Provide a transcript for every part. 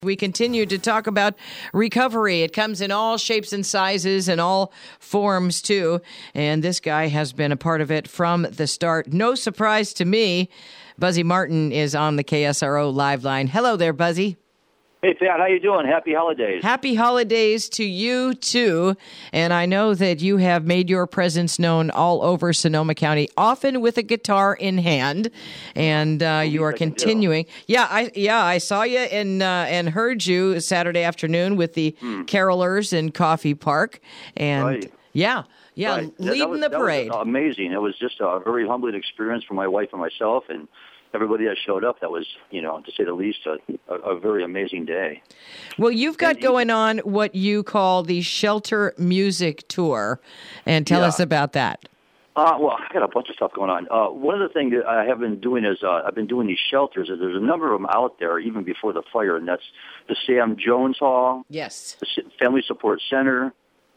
We continue to talk about recovery. It comes in all shapes and sizes and all forms, too. And this guy has been a part of it from the start. No surprise to me, Buzzy Martin is on the KSRO live line. Hello there, Buzzy. Hey, Pat, how you doing? Happy holidays. Happy holidays to you, too. And I know that you have made your presence known all over Sonoma County, often with a guitar in hand. And you are continuing. Yeah, I saw you and heard you Saturday afternoon with the carolers in Coffee Park. And right. Yeah, right. leading the parade. That was amazing. It was just a very humbling experience for my wife and myself, and everybody that showed up. That was, to say the least, a very amazing day. Well, you've got going on what you call the Shelter Music Tour, and tell us about that. Well, I got a bunch of stuff going on. One of the things that I have been doing is I've been doing these shelters. There's a number of them out there, even before the fire, and that's the Sam Jones Hall, yes, the Family Support Center,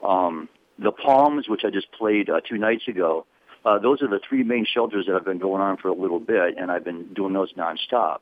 the Palms, which I just played 2 nights ago. Those are the 3 main shelters that have been going on for a little bit, and I've been doing those nonstop,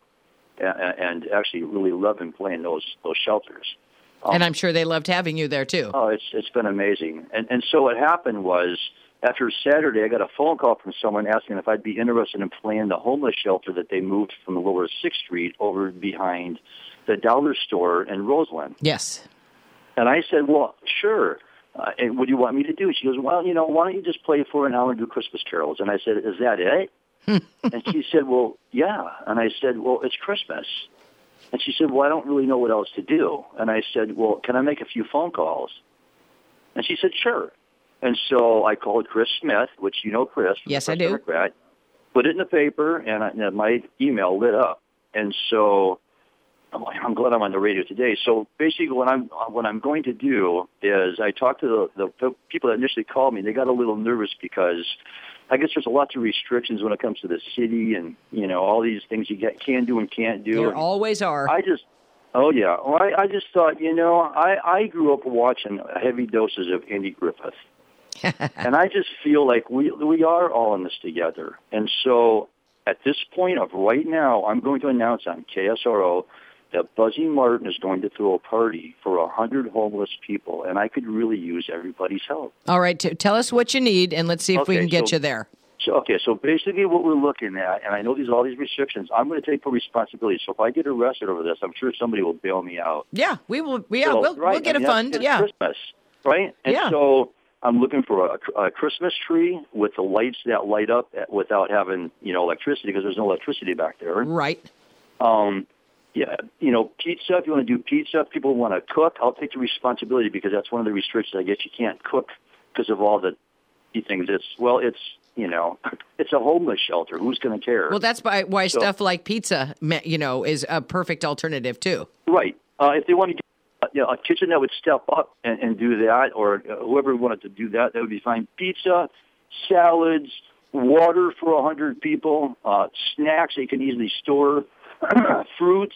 and actually really loving playing those shelters. And I'm sure they loved having you there too. Oh, it's been amazing. And so what happened was, after Saturday, I got a phone call from someone asking if I'd be interested in playing the homeless shelter that they moved from the lower 6th Street over behind the dollar store in Roseland. Yes. And I said, well, sure. And what do you want me to do? She goes, well, why don't you just play for an hour and do Christmas carols? And I said, is that it? And she said, well, yeah. And I said, well, it's Christmas. And she said, well, I don't really know what else to do. And I said, well, can I make a few phone calls? And she said, sure. And so I called Chris Smith, which you know Chris. Yes, I do. Democrat, put it in the paper, and my email lit up. And so I'm glad I'm on the radio today. So basically what I'm going to do is I talked to the people that initially called me. They got a little nervous because I guess there's lots of restrictions when it comes to the city and, all these things you can do and can't do. There always are. I just thought, I grew up watching heavy doses of Andy Griffith. And I just feel like we are all in this together. And so at this point of right now, I'm going to announce on KSRO that Buzzy Martin is going to throw a party for 100 homeless people, and I could really use everybody's help. All right, tell us what you need, and let's see if we can get you there. So basically what we're looking at, and I know all these restrictions, I'm going to take full responsibility. So if I get arrested over this, I'm sure somebody will bail me out. Yeah, we will. Yeah, we'll get a fund. It's Christmas, right? And so I'm looking for a Christmas tree with the lights that light up without having, electricity, because there's no electricity back there. Right. Yeah, pizza, if you want to do pizza, if people want to cook, I'll take the responsibility because that's one of the restrictions. I guess you can't cook because of all the things. It's a homeless shelter. Who's going to care? Well, that's why stuff like pizza, is a perfect alternative, too. Right. If they want to get a kitchen that would step up and do that, or whoever wanted to do that, that would be fine. Pizza, salads, water for 100 people, snacks that you can easily store, fruits.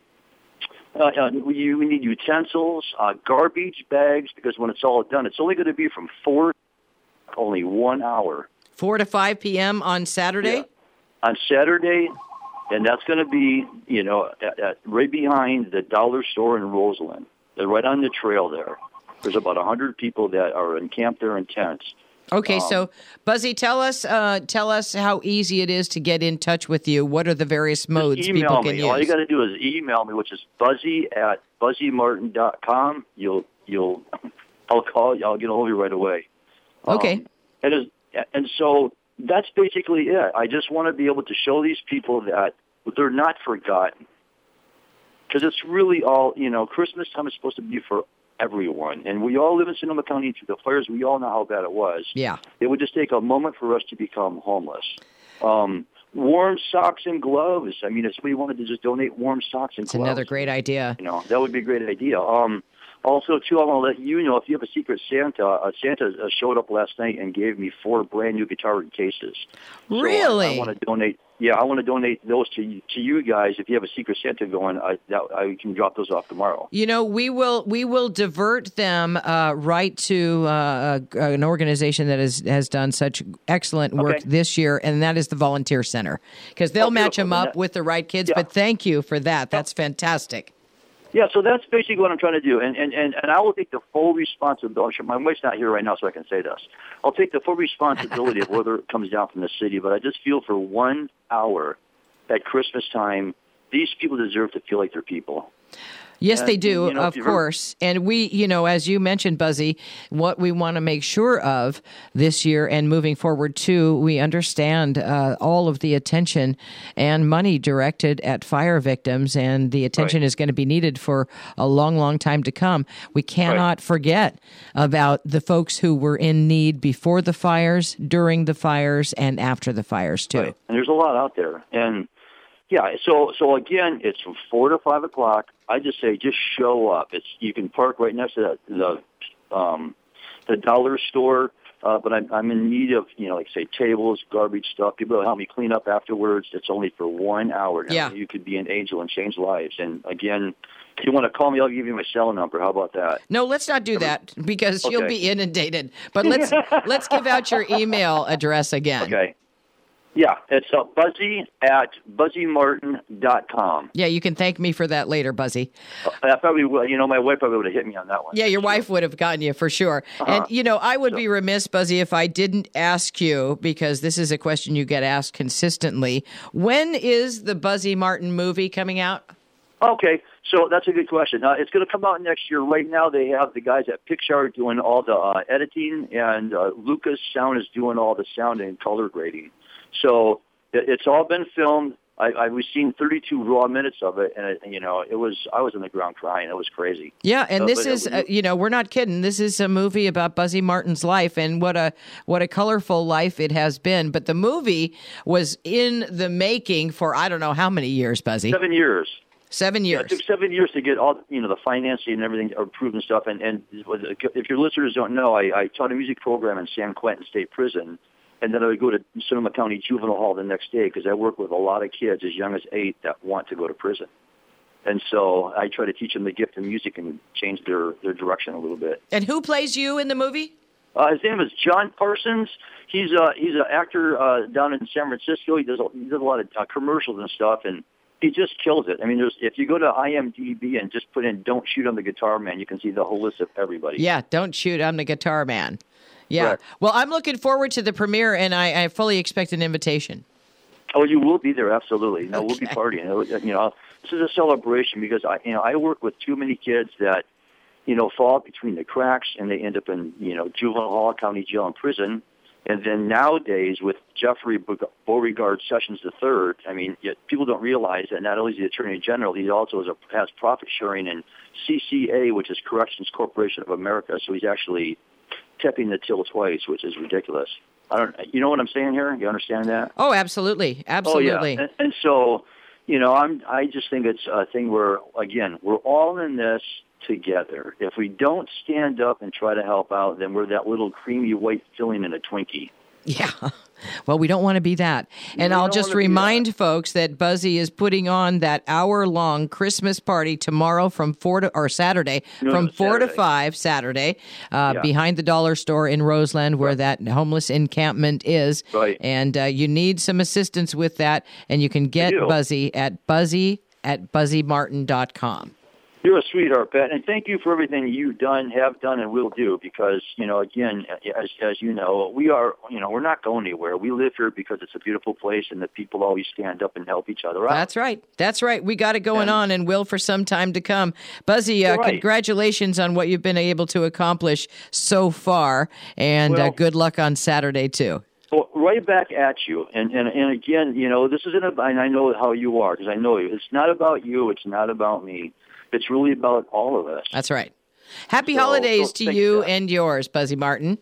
We need utensils, garbage bags, because when it's all done, it's only going to be from 4 to only 1 hour. 4 to 5 p.m. on Saturday? Yeah. On Saturday, and that's going to be, right behind the dollar store in Roseland. They're right on the trail there. There's about 100 people that are encamped there in tents. Okay, so Buzzy, tell us how easy it is to get in touch with you. What are the various modes people can use? All you got to do is email me, which is buzzy@buzzymartin.com. I'll call you. I'll get a hold of you right away. Okay. And so that's basically it. I just want to be able to show these people that they're not forgotten, because it's really all Christmas time is supposed to be for everyone, and we all live in Sonoma County through the fires. We all know how bad it was. Yeah, it would just take a moment for us to become homeless. Warm socks and gloves. I mean, if somebody wanted to just donate warm socks and gloves, it's another great idea. That would be a great idea. Also, too, I want to let you know, if you have a secret Santa, Santa showed up last night and gave me 4 brand new guitar cases. Really? So I want to donate. Yeah, I want to donate those to you guys. If you have a secret Santa going, I can drop those off tomorrow. We will divert them right to an organization that has done such excellent work this year, and that is the Volunteer Center, because they'll match them up with the right kids. Yeah. But thank you for that. That's fantastic. Yeah, so that's basically what I'm trying to do, and I will take the full responsibility. My wife's not here right now, so I can say this. I'll take the full responsibility of whether it comes down from the city, but I just feel for 1 hour at Christmas time, these people deserve to feel like they're people. Yes, And, they do, you know, of course. And we, as you mentioned, Buzzy, what we want to make sure of this year and moving forward, too, we understand all of the attention and money directed at fire victims, and the attention is going to be needed for a long, long time to come. We cannot forget about the folks who were in need before the fires, during the fires, and after the fires, too. Right. And there's a lot out there. And yeah, so again, it's from 4 to 5 o'clock. I just say just show up. You can park right next to the dollar store. But I'm in need of like say tables, garbage stuff. People will help me clean up afterwards. It's only for 1 hour. Now, yeah, you could be an angel and change lives. And again, if you want to call me, I'll give you my cell number. How about that? No, let's not do that because you'll be inundated. But let's give out your email address again. Okay. Yeah, it's Buzzy at BuzzyMartin.com. Yeah, you can thank me for that later, Buzzy. I probably will. My wife probably would have hit me on that one. Yeah, your wife would have gotten you for sure. And, I would be remiss, Buzzy, if I didn't ask you, because this is a question you get asked consistently. When is the Buzzy Martin movie coming out? Okay, so that's a good question. It's going to come out next year. Right now, they have the guys at Pixar doing all the editing, and Lucas Sound is doing all the sound and color grading. So it's all been filmed. We've seen 32 raw minutes of it, and I was on the ground crying. It was crazy. Yeah, and this is we're not kidding. This is a movie about Buzzy Martin's life, and what a colorful life it has been. But the movie was in the making for I don't know how many years, Buzzy. 7 years. 7 years. Yeah, it took 7 years to get all the financing and everything approved and stuff. And if your listeners don't know, I taught a music program in San Quentin State Prison. And then I would go to Sonoma County Juvenile Hall the next day because I work with a lot of kids as young as 8 that want to go to prison. And so I try to teach them the gift of music and change their direction a little bit. And who plays you in the movie? His name is John Parsons. He's an actor down in San Francisco. He does a lot of commercials and stuff, and he just kills it. I mean, if you go to IMDb and just put in "Don't Shoot on the Guitar Man," you can see the whole list of everybody. Yeah, "Don't Shoot on the Guitar Man." Yeah. Correct. Well, I'm looking forward to the premiere, and I fully expect an invitation. Oh, you will be there, absolutely. Okay. We'll be partying. This is a celebration because I work with too many kids that fall between the cracks and they end up in juvenile hall, county jail, and prison. And then nowadays with Jeffrey Beauregard Sessions III, I mean, people don't realize that not only is he the Attorney General, he also has profit sharing in CCA, which is Corrections Corporation of America. So he's actually tipping the till twice, which is ridiculous. You know what I'm saying here? You understand that? Oh, absolutely, absolutely. Oh, yeah. And so, I just think it's a thing where, again, we're all in this together. If we don't stand up and try to help out, then we're that little creamy white filling in a Twinkie. Yeah. Well, we don't want to be that. And I'll just remind folks that Buzzy is putting on that hour-long Christmas party tomorrow from 4 to 5 Saturday, behind the dollar store in Roseland where that homeless encampment is. Right. And you need some assistance with that, and you can get Buzzy at buzzy@buzzymartin.com. You're a sweetheart, Pat, and thank you for everything you've done, have done, and will do. Because again, as you know, we're not going anywhere. We live here because it's a beautiful place, and the people always stand up and help each other out. That's right. We got it going on, and will for some time to come. Buzzy, congratulations on what you've been able to accomplish so far, and good luck on Saturday too. Well, right back at you, and again, this isn't about. And I know how you are because I know you. It's not about you. It's not about me. It's really about all of us. That's right. Happy holidays to you and yours, Buzzy Martin.